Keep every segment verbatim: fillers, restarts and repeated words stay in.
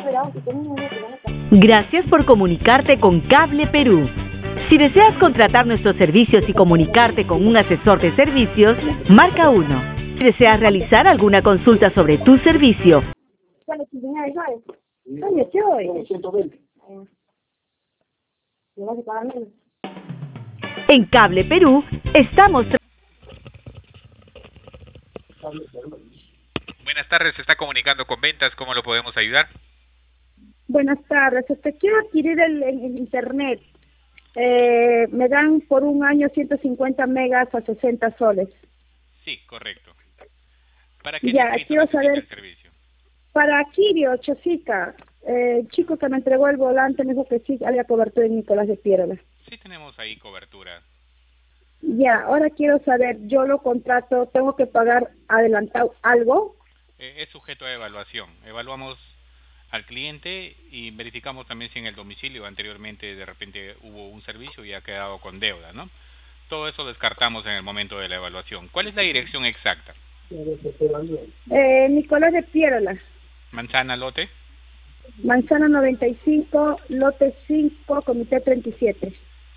Gracias por comunicarte con Cable Perú. Si deseas contratar nuestros servicios y comunicarte con un asesor de servicios, marca uno. Si deseas realizar alguna consulta sobre tu servicio, en Cable Perú estamos... Buenas tardes, se está comunicando con ventas, ¿cómo lo podemos ayudar? Buenas tardes, este, quiero adquirir el, el, el internet. Eh, me dan por un año ciento cincuenta megas a sesenta soles. Sí, correcto. ¿Para qué Ya, quiero saber, el servicio? Para Kirio, Chosica, eh, el chico que me entregó el volante me dijo que sí había cobertura en Nicolás de Piérola. Sí, tenemos ahí cobertura. Ya, ahora quiero saber, yo lo contrato, ¿tengo que pagar adelantado algo? Eh, es sujeto a evaluación. Evaluamos al cliente y verificamos también si en el domicilio anteriormente de repente hubo un servicio y ha quedado con deuda, ¿no? Todo eso descartamos en el momento de la evaluación. ¿Cuál es la dirección exacta? Eh, Nicolás de Piérola. Manzana, lote. Manzana noventa y cinco, lote cinco, comité treinta y siete.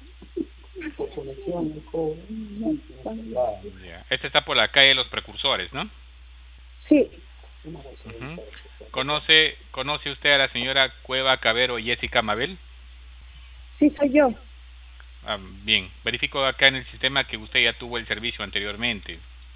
Ya. Este está por la calle de los Precursores, ¿no? Sí. Uh-huh. ¿Conoce, ¿Conoce usted a la señora Cueva Cabero Jessica Mabel? Sí, soy yo. Ah, bien, verifico acá en el sistema que usted ya tuvo el servicio anteriormente.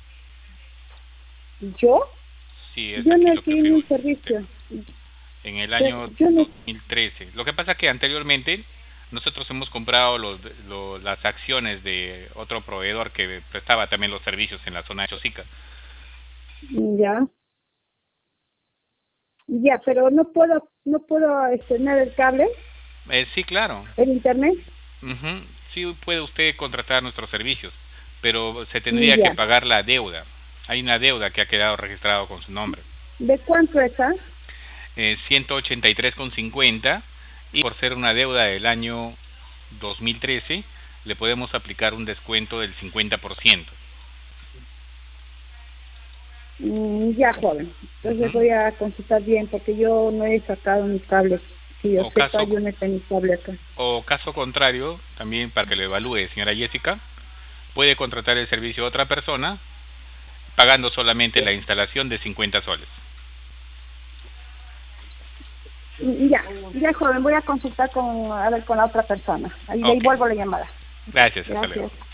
¿Yo? Sí, es yo no lo adquirí un servicio. En el año yo no... dos mil trece. Lo que pasa es que anteriormente nosotros hemos comprado los, los, las acciones de otro proveedor que prestaba también los servicios en la zona de Chosica. Ya. Ya, pero no puedo no puedo extender el cable. Eh, sí, claro. ¿El internet? Uh-huh. Sí puede usted contratar nuestros servicios, pero se tendría ya. que pagar la deuda. Hay una deuda que ha quedado registrado con su nombre. ¿De cuánto está? Eh, ciento ochenta y tres con cincuenta, y por ser una deuda del año dos mil trece le podemos aplicar un descuento del cincuenta por ciento. Mm, ya, joven. Entonces uh-huh. voy a consultar bien porque yo no he sacado mis cables. Si yo o sepa, caso, yo no tengo cable acá. O caso contrario, también para que lo evalúe, señora Jessica, puede contratar el servicio de otra persona pagando solamente sí. la instalación de cincuenta soles. Ya, ya, joven, voy a consultar con a ver con la otra persona. Ahí, okay. ahí vuelvo la llamada. Gracias, hasta Gracias. luego.